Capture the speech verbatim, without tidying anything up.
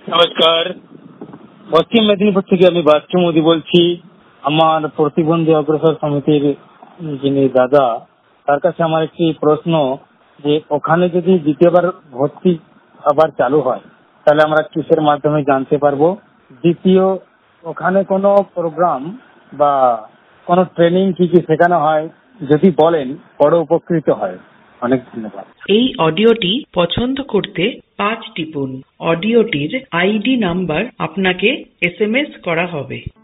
নমস্কার, পশ্চিম মেদিনীপুর থেকে আমি বাচ্চু মোদি বলছি। আমার প্রতিবন্ধী অগ্রসর সমিতির যিনি দাদা, তার কাছে আমার একটি প্রশ্ন, যে ওখানে যদি দ্বিতীয়বার ভর্তি আবার চালু হয় তাহলে আমরা কিসের মাধ্যমে জানতে পারবো? দ্বিতীয়, ওখানে কোনো প্রোগ্রাম বা কোনো ট্রেনিং কি কি শেখানো হয় যদি বলেন বড় উপকৃত হয়। অনেক ধন্যবাদ। এই অডিওটি পছন্দ করতে পাঁচ টিপুন। অডিওটির আইডি নাম্বার আপনাকে এস এম এস করা হবে।